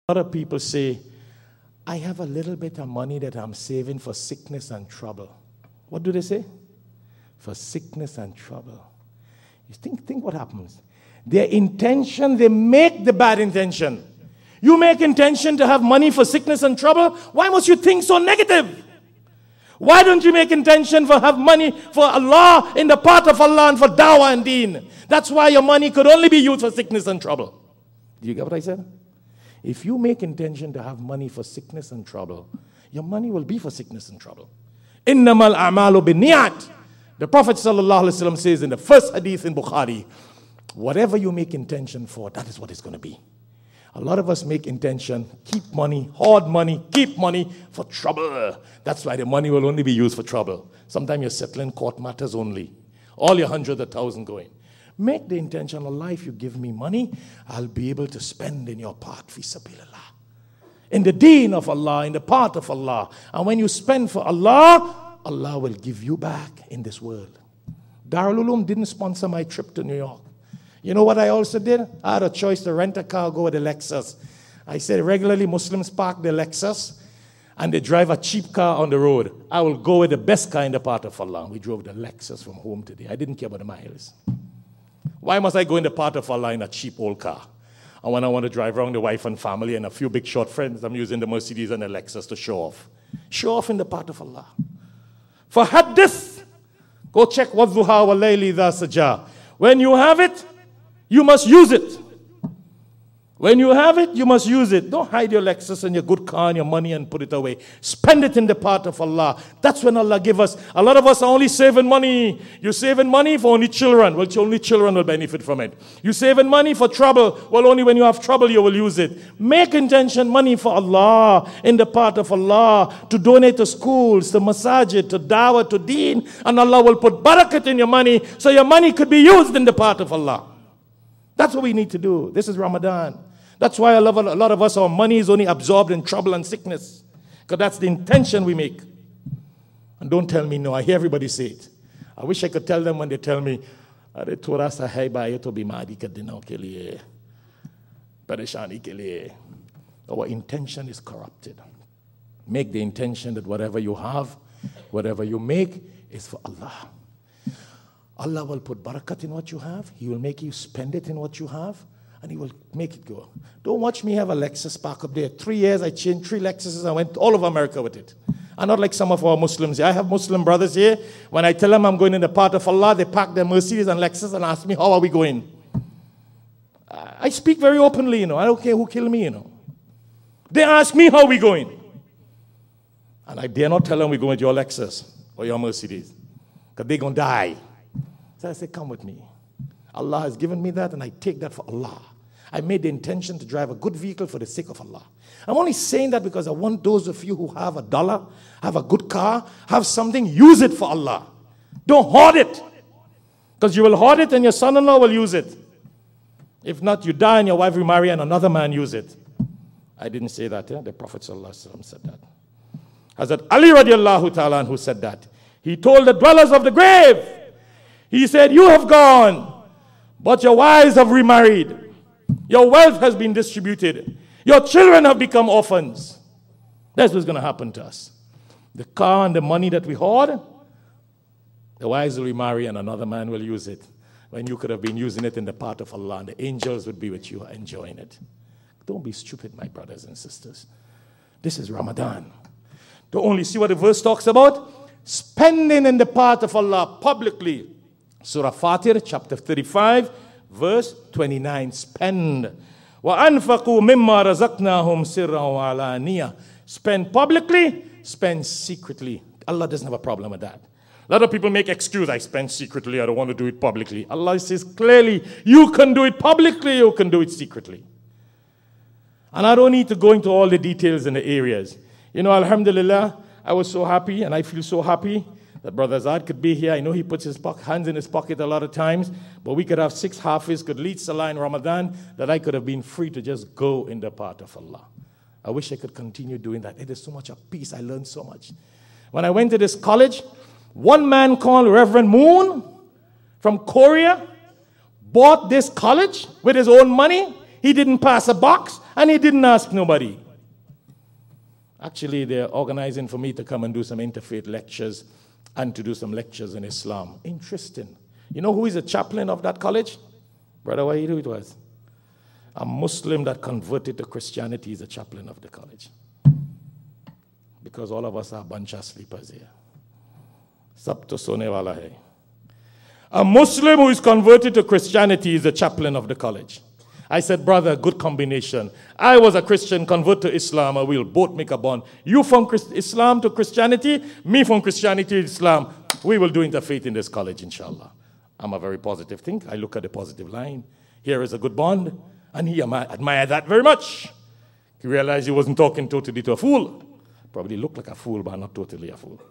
A lot of people say, I have a little bit of money that I'm saving for sickness and trouble. What do they say? For sickness and trouble. You think what happens? Their intention, they make the bad intention. You make intention to have money for sickness and trouble. Why must you think so negative? Why don't you make intention for have money for Allah, in the path of Allah, and for dawah and deen? That's why your money could only be used for sickness and trouble. Do you get what I said? If you make intention to have money for sickness and trouble, your money will be for sickness and trouble. Innamal a'malu binniyat. The Prophet ﷺ says in the first hadith in Bukhari, whatever you make intention for, that is what it's going to be. A lot of us make intention, keep money, hoard money, keep money for trouble. That's why the money will only be used for trouble. Sometimes you're settling court matters only. All your 100,000 going. Make the intention, Allah, if you give me money, I'll be able to spend in your path, fi sabilillah. In the deen of Allah, in the path of Allah. And when you spend for Allah, Allah will give you back in this world. Darul Uloom didn't sponsor my trip to New York. You know what I also did? I had a choice to rent a car or go with a Lexus. I said regularly Muslims park their Lexus and they drive a cheap car on the road. I will go with the best car in the path of Allah. We drove the Lexus from home today. I didn't care about the miles. Why must I go in the path of Allah in a cheap old car? And when I want to drive around the wife and family and a few big short friends, I'm using the Mercedes and the Lexus to show off. Show off in the path of Allah. For hadith, go check وَالضُّحَى وَاللَّيْلِ إِذَا سَجَى. When you have it, you must use it. When you have it, you must use it. Don't hide your Lexus and your good car and your money and put it away. Spend it in the path of Allah. That's when Allah give us. A lot of us are only saving money. You're saving money for only children. Well, only children will benefit from it. You're saving money for trouble. Well, only when you have trouble you will use it. Make intention money for Allah, in the path of Allah, to donate to schools, to masajid, to dawah, to deen. And Allah will put barakat in your money so your money could be used in the path of Allah. That's what we need to do. This is Ramadan. That's why a lot of us, our money is only absorbed in trouble and sickness. Because that's the intention we make. And don't tell me no. I hear everybody say it. I wish I could tell them when they tell me, our intention is corrupted. Make the intention that whatever you have, whatever you make, is for Allah. Allah will put barakat in what you have. He will make you spend it in what you have. And He will make it go. Don't watch me have a Lexus park up there. 3 years, I changed 3 Lexuses. I went all over America with it. I'm not like some of our Muslims here. I have Muslim brothers here. When I tell them I'm going in the path of Allah, they park their Mercedes and Lexus and ask me, how are we going? I speak very openly, I don't care who kill me, They ask me how we going. And I dare not tell them we're going with your Lexus or your Mercedes. Because they're going to die. So I say, come with me. Allah has given me that and I take that for Allah. I made the intention to drive a good vehicle for the sake of Allah. I'm only saying that because I want those of you who have $1, have a good car, have something, use it for Allah. Don't hoard it. Because you will hoard it and your son-in-law will use it. If not, you die and your wife will marry and another man use it. I didn't say that. The Prophet ﷺ said that. Hazrat Ali radiallahu ta'ala who said that. He told the dwellers of the grave, he said, you have gone, but your wives have remarried. Your wealth has been distributed. Your children have become orphans. That's what's going to happen to us. The car and the money that we hoard, the wives will remarry and another man will use it. When you could have been using it in the path of Allah and the angels would be with you enjoying it. Don't be stupid, my brothers and sisters. This is Ramadan. Don't only see what the verse talks about. Spending in the path of Allah publicly. Surah Fatir, chapter 35, verse 29. Spend. وَأَنْفَقُوا مِمَّا رَزَقْنَاهُمْ سِرًّا وَعَلَانِيَةً. Spend publicly, spend secretly. Allah doesn't have a problem with that. A lot of people make excuse, I spend secretly, I don't want to do it publicly. Allah says clearly, you can do it publicly, you can do it secretly. And I don't need to go into all the details and the areas. Alhamdulillah, I was so happy and I feel so happy that Brother Azad could be here. I know he puts his hands in his pocket a lot of times, but we could have 6 Hafiz, could lead Salah in Ramadan, that I could have been free to just go in the path of Allah. I wish I could continue doing that. It is so much of peace. I learned so much. When I went to this college, one man called Reverend Moon from Korea bought this college with his own money. He didn't pass a box, and he didn't ask nobody. Actually, they're organizing for me to come and do some interfaith lectures and to do some lectures in Islam. Interesting. You know who is a chaplain of that college? Brother Wahid, who it was? A Muslim that converted to Christianity is a chaplain of the college. Because all of us are a bunch of sleepers here. Sab to sone wala hai. A Muslim who is converted to Christianity is a chaplain of the college. I said, brother, good combination. I was a Christian, convert to Islam, and we'll both make a bond. You from Islam to Christianity, me from Christianity to Islam. We will do interfaith in this college, inshallah. I'm a very positive thinker. I look at the positive line. Here is a good bond, and he admired that very much. He realized he wasn't talking totally to a fool. Probably looked like a fool, but not totally a fool.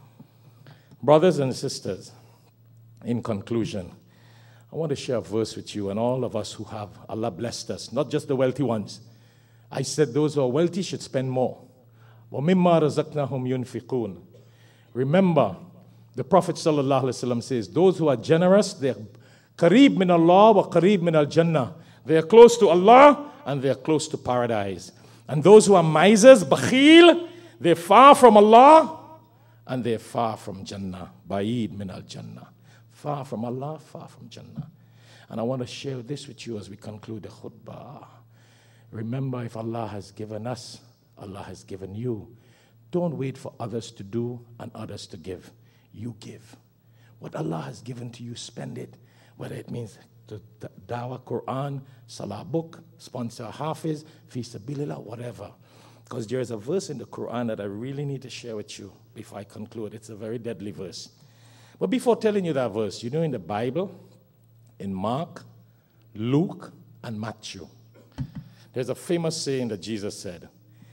Brothers and sisters, in conclusion, I want to share a verse with you and all of us who have Allah blessed us, not just the wealthy ones. I said those who are wealthy should spend more. وَمِمَّا رَزَقْنَاهُمْ يُنْفِقُونَ. Remember, the Prophet ﷺ says, those who are generous, they're qareeb min Allah wa qareeb min al-Jannah. They are close to Allah and they are close to paradise. And those who are misers, bakhil, they're far from Allah and they're far from Jannah. Ba'id min al-Jannah. Far from Allah, far from Jannah. And I want to share this with you as we conclude the khutbah. Remember, if Allah has given us, Allah has given you. Don't wait for others to do and others to give. You give. What Allah has given to you, spend it. Whether it means to dawah, Quran, salah book, sponsor hafiz, fi sabilillah, whatever. Because there is a verse in the Quran that I really need to share with you before I conclude. It's a very deadly verse. But before telling you that verse, you know in the Bible, in Mark, Luke, and Matthew, there's a famous saying that Jesus said.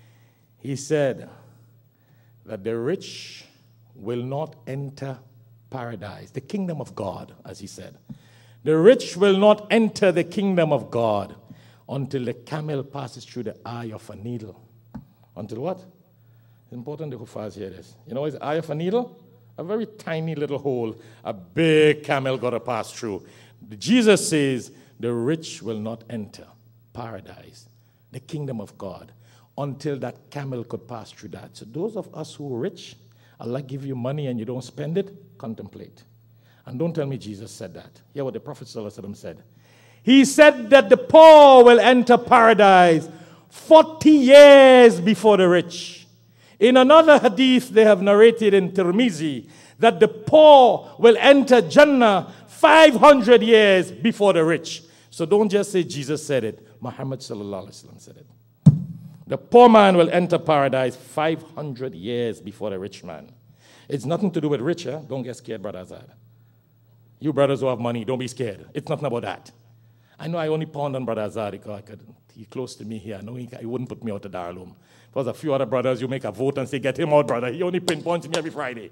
He said that the rich will not enter paradise, the kingdom of God, as he said. The rich will not enter the kingdom of God until the camel passes through the eye of a needle. Until what? It's important the Hufaz hear this. You know what is the eye of a needle? A very tiny little hole, a big camel got to pass through. Jesus says the rich will not enter paradise, the kingdom of God, until that camel could pass through that. So those of us who are rich, Allah give you money and you don't spend it, contemplate. And don't tell me Jesus said that. Hear what the Prophet ﷺ said. He said that the poor will enter paradise 40 years before the rich. In another hadith, they have narrated in Tirmizi that the poor will enter Jannah 500 years before the rich. So don't just say Jesus said it. Muhammad sallallahu alaihi wasallam said it. The poor man will enter paradise 500 years before the rich man. It's nothing to do with rich, eh? Don't get scared, Brother Azad. You brothers who have money, don't be scared. It's nothing about that. I know I only pawned on Brother Azad because he's close to me here. I know he wouldn't put me out of Darulum. If there's a few other brothers, you make a vote and say, get him out, brother. He only pinpoints me every Friday.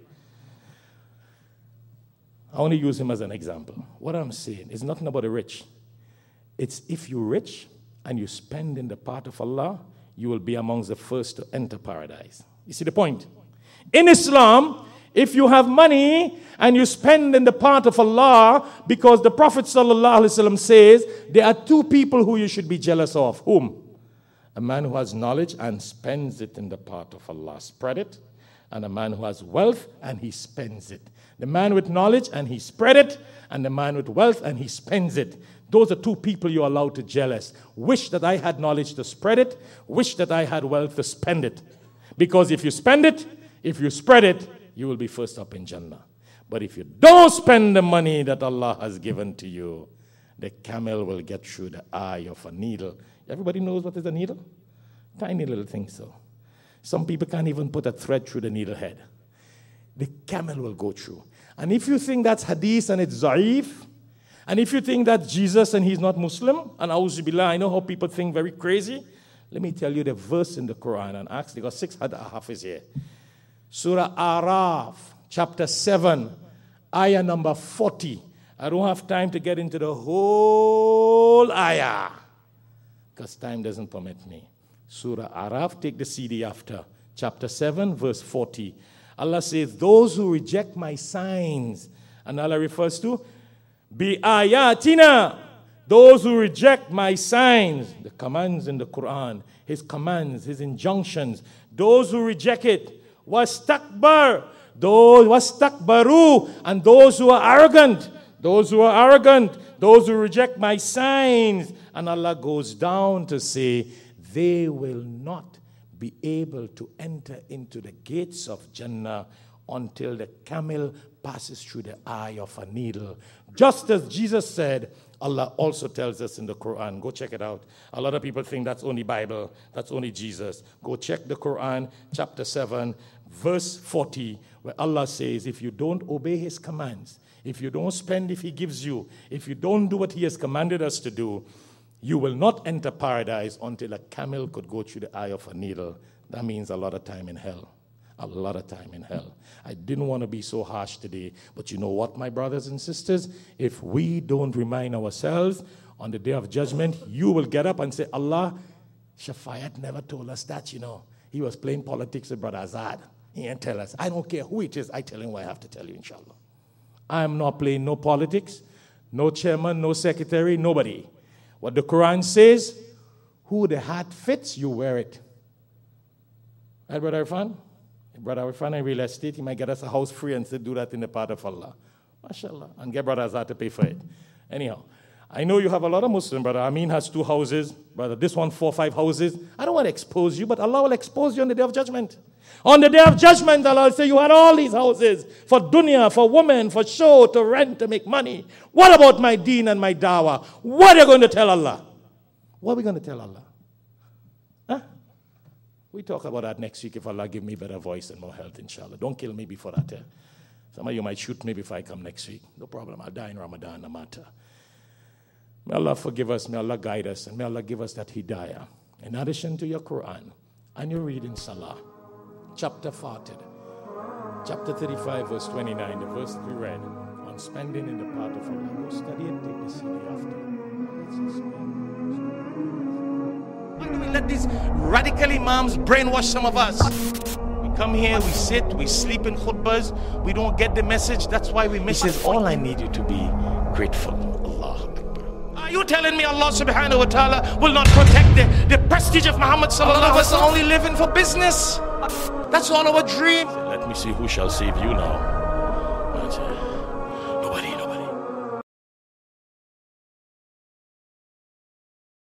I only use him as an example. What I'm saying is nothing about the rich. It's if you're rich and you spend in the path of Allah, you will be amongst the first to enter paradise. You see the point? In Islam, if you have money and you spend in the path of Allah, because the Prophet ﷺ says there are two people who you should be jealous of. Whom? A man who has knowledge and spends it in the path of Allah. Spread it. And a man who has wealth and he spends it. The man with knowledge and he spread it. And the man with wealth and he spends it. Those are two people you're allowed to jealous. Wish that I had knowledge to spread it. Wish that I had wealth to spend it. Because if you spend it, if you spread it, you will be first up in Jannah. But if you don't spend the money that Allah has given to you, the camel will get through the eye of a needle. Everybody knows what is a needle? Tiny little thing, so. Some people can't even put a thread through the needle head. The camel will go through. And if you think that's hadith and it's za'if, and if you think that's Jesus and he's not Muslim, and auzubillah, I know how people think very crazy. Let me tell you the verse in the Quran, and ask, they got 6 hafiz here. Surah Araf, chapter 7, ayah number 40. I don't have time to get into the whole ayah, because time doesn't permit me. Surah Araf, take the CD after. Chapter 7, verse 40. Allah says, those who reject my signs, and Allah refers to, bi ayatina, Those who reject my signs, the commands in the Quran, his commands, his injunctions, those who reject it, wastakbaru, and those who are arrogant, those who reject my signs. And Allah goes down to say, they will not be able to enter into the gates of Jannah until the camel passes through the eye of a needle. Just as Jesus said, Allah also tells us in the Quran. Go check it out. A lot of people think that's only Bible, that's only Jesus. Go check the Quran, chapter 7, verse 40, where Allah says, if you don't obey his commands, if you don't spend if he gives you, if you don't do what he has commanded us to do, you will not enter paradise until a camel could go through the eye of a needle. That means a lot of time in hell. A lot of time in hell. I didn't want to be so harsh today, but you know what, my brothers and sisters? If we don't remind ourselves on the day of judgment, you will get up and say, Allah, Shafayat never told us that, you know. He was playing politics with Brother Azad. He didn't tell us. I don't care who it is. I tell him what I have to tell you, inshallah. I'm not playing no politics, no chairman, no secretary, nobody. What the Quran says, who the hat fits, you wear it. Right, Brother Irfan? Brother Irfan in real estate, he might get us a house free and say, do that in the path of Allah. MashaAllah. And get Brother Azad to pay for it. Anyhow, I know you have a lot of Muslims. Brother Amin has 2 houses. Brother, this one 4 or 5 houses. I don't want to expose you, but Allah will expose you on the day of judgment. On the day of judgment, Allah will say, you had all these houses for dunya, for women, for show, to rent, to make money. What about my deen and my dawah? What are you going to tell Allah? What are we going to tell Allah? Huh? We talk about that next week if Allah give me better voice and more health, inshallah. Don't kill me before that. Some of you might shoot me before I come next week. No problem. I'll die in Ramadan, no matter. May Allah forgive us. May Allah guide us. And may Allah give us that hidayah. In addition to your Quran and your reading Salah, chapter 40, chapter 35, verse 29, the verse we read on spending in the path of Allah. Go study it, take the CD after. Why do we let these radical imams brainwash some of us? We come here, we sit, we sleep in khutbahs, we don't get the message. That's why we miss it. He says, all I need you to be grateful. Allah. Are you telling me Allah subhanahu wa ta'ala will not protect the prestige of Muhammad sallallahu alaihi wasallam? All of us are only living for business. That's all our dream. Let me see who shall save you now.